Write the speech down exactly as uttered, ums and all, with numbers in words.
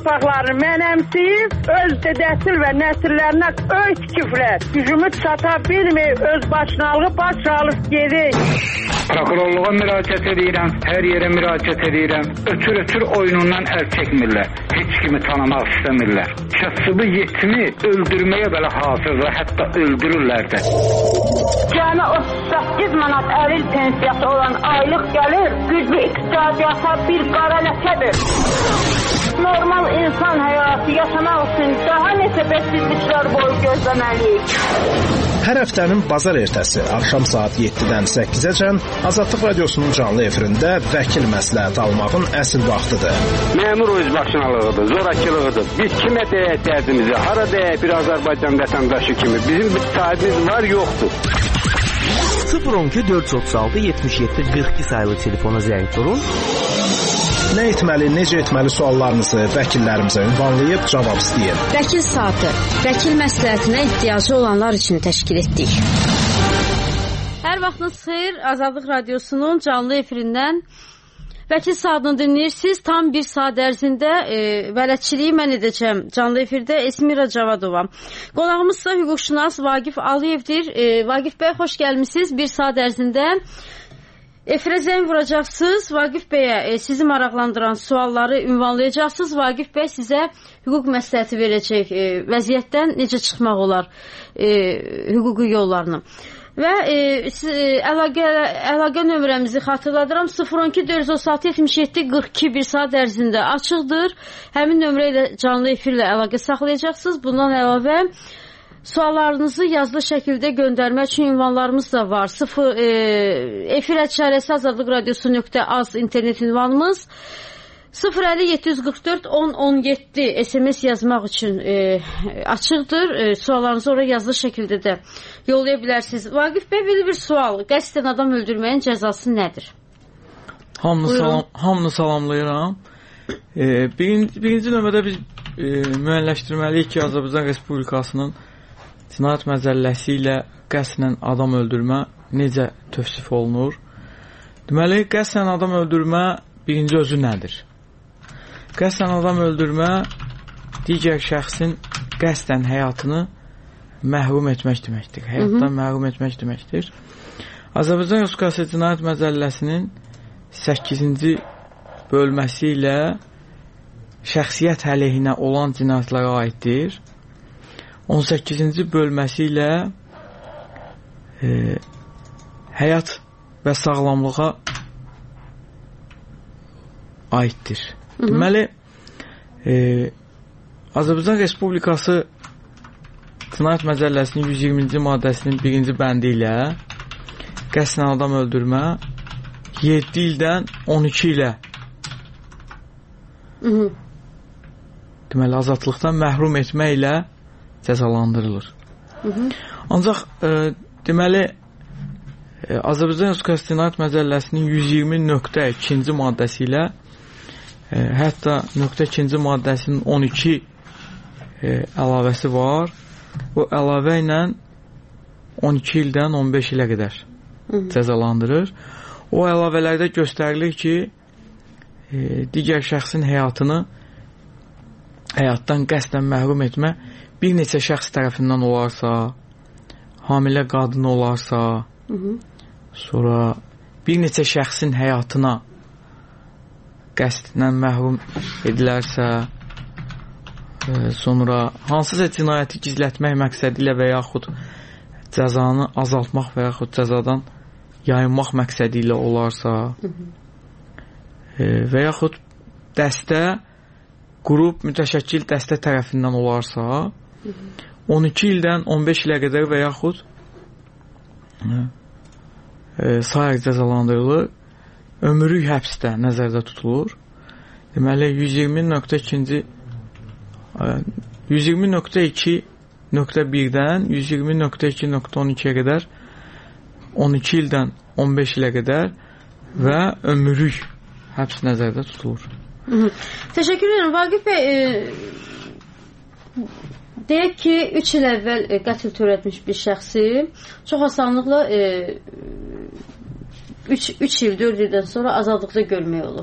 torpaqlarını mənəmsiyib, öz dədəsil və nəsillərinə öy tikiblər. Gücümü çata bilməyib, öz başınalığı baş alıb gedik. Prokurorluğa müraciət edirəm, hər yerə müraciət edirəm. Ötür-ötür oyunundan əl çəkmirlər. Heç kimi tanımaq istəmirlər. Kasıbı yetimi öldürməyə belə hazırdır, hətta öldürürlər də. Cəmi otuz səkkiz manat əlil pensiyası olan aylıq gəlir, güclü iqtisadiyyata bir qara ləkədir. Normal insan həyatı yaşamaq üçün daha neçə bəsizliklər boyu gözləməliyik. Hər həftənin bazar ertəsi axşam saat yeddidən səkkizəcən Azadlıq Radiosunun canlı efirində vəkil məsləhət almağın əsl vaxtıdır. Məmur özbaşınalığıdır, zorakılığıdır. Biz kimə deyək dərdimizi, hara deyək bir Azərbaycan vətəndaşı kimi. Bizim bir sahibimiz var, yoxdur. sıfır on iki dörd yüz otuz altı yetmiş yeddi qırx iki sayılı telefona zəng vurun. Nə etməli, necə etməli suallarınızı vəkillərimizə ünvanlayıb cavab istəyin. Vəkil saatı, vəkil məsləhətinə ehtiyacı olanlar üçün təşkil etdik. Hər vaxtınız xeyir, Azadlıq Radiosunun canlı efirindən vəkil saatını dinləyirsiniz. Tam bir saat ərzində e, bələdçiliyi mən edəcəm. Canlı efirdə Esmira Cavadova. Qonağımızsa hüquqşünas Vaqif Aliyevdir. E, Vaqif bəy, xoş gəlmişsiniz. Bir saat ərzində efirə zəng vuracaqsınız. Vaqif bəyə e, sizi maraqlandıran sualları ünvanlayacaqsınız. Vaqif bəy sizə hüquq məsləhəti verəcək. E, vəziyyətdən necə çıxmaq olar e, hüquqi yollarını. Və e, əlaqə, əlaqə nömrəmizi xatırladıram. sıfır on iki dörd yüz otuz altı yetmiş yeddi qırx iki bir saat ərzində açıqdır. Həmin nömrə ilə canlı efirlə əlaqə saxlayacaqsınız. Bundan əlavə suallarınızı yazılı şəkildə göndərmək üçün ünvanlarımız da var. sıfır e, efir ətçarəsi azadlıq radiosu nöqtə az internet ünvanımız. sıfır əlli yeddi yüz qırx dörd on on yeddi S M S yazmaq üçün e, açıqdır. E, suallarınızı oraya yazılı şəkildə də yollaya bilərsiniz. Vaqif bəy, belə bir sual. Qəsdən adam öldürməyin cəzası nədir? Hamını, salam, hamını salamlayıram. E, birinci, birinci növbədə biz e, müəyyənləşdirməliyik ki, Azərbaycan Respublikasının cinayət məcəlləsi ilə qəsdən adam öldürmə necə tövsif olunur? Deməli, qəsdən adam öldürmə birinci özü nədir? Qəsdən adam öldürmə digər şəxsin qəsdən həyatını məhrum etmək deməkdir. Həyatdan Hı -hı. məhrum etmək deməkdir. Azərbaycan Respublikası Cinayət Məcəlləsinin səkkizinci bölməsi ilə şəxsiyyət əleyhinə olan cinayətlərə aiddir. on səkkizinci bölməsi ilə e, həyat və sağlamlığa aiddir. Hı -hı. Deməli, e, Azərbaycan Respublikası Cinayət Məcəlləsinin yüz iyirminci maddəsinin birinci bəndi ilə qəsdən adam öldürmə yeddi ildən on iki ilə Hı -hı. deməli, azadlıqdan məhrum etmə ilə cəzalandırılır. Hı -hı. Ancaq e, deməli, e, Azərbaycan Respublikası Cinayət Məcəlləsinin yüz iyirmi nöqtə ikinci maddəsi ilə e, hətta nöqtə ikinci maddəsinin on iki e, əlavəsi var. Bu əlavə ilə on iki ildən on beş ilə qədər Hı -hı. cəzalandırır. O əlavələrdə göstərilir ki, e, digər şəxsin həyatını həyatdan qəsdən məhrum etmə bir neçə şəxs tərəfindən olarsa, hamilə qadın olarsa, Hı -hı. sonra bir neçə şəxsin həyatına qəsdən məhrum edilərsə, e, sonra hansısa cinayəti gizlətmək məqsədi ilə və yaxud cəzanı azaltmaq və yaxud cəzadan yayınmaq məqsədi ilə olarsa, Hı -hı. E, və yaxud dəstə, qrup, mütəşəkkil dəstə tərəfindən olarsa, Hı -hı. on iki ildən on beş ilə qədər və yaxud e, sair cəzalandırılır. Ömürlük həbsdə nəzərdə tutulur. Deməli, yüz iyirmi nöqtə ikinci yüz iyirmi nöqtə iki nöqtə birdən yüz iyirmi nöqtə iki nöqtə on ikiyə qədər on iki ildən on beş ilə qədər və ömürlük həbs nəzərdə tutulur. Hı -hı. Təşəkkür edirəm. Vaqif bəy, e, deyək ki, üç il əvvəl e, qətl törətmiş bir şəxsi çox asanlıqla e, üç il, dörd ildən sonra azadlıqda görmək olur.